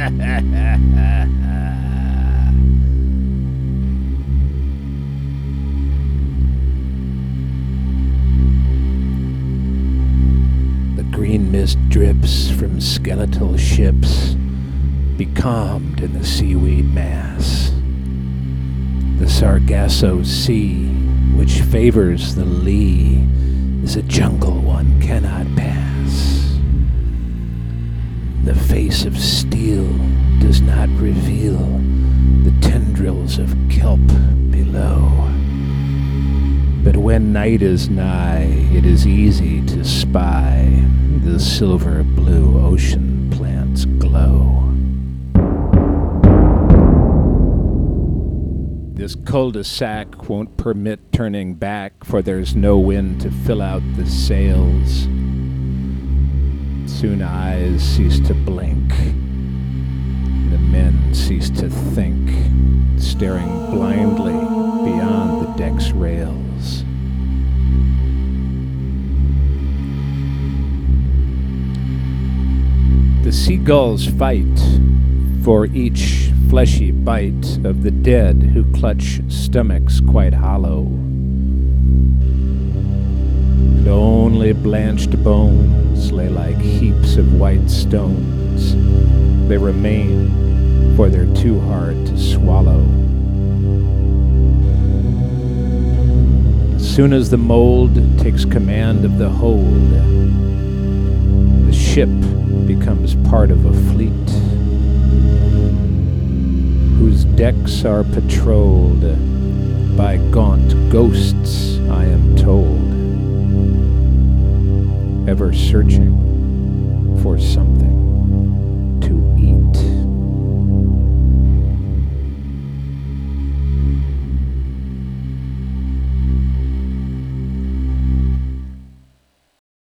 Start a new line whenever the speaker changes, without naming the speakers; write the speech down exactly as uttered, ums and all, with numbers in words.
The green mist drips from skeletal ships, becalmed in the seaweed mass. The Sargasso Sea, which favors the lee, is a jungle one cannot pass. The face of steel does not reveal the tendrils of kelp below. But when night is nigh, it is easy to spy the silver blue ocean plants glow. This cul-de-sac won't permit turning back, for there's no wind to fill out the sails. Soon eyes cease to blink, the men cease to think, staring blindly beyond the deck's rails. The seagulls fight for each fleshy bite of the dead who clutch stomachs quite hollow. And only blanched bones lay like heaps of white stones. They remain, for they're too hard to swallow. As soon as the mold takes command of the hold, the ship becomes part of a fleet whose decks are patrolled by gaunt ghosts, I am told, ever searching for something.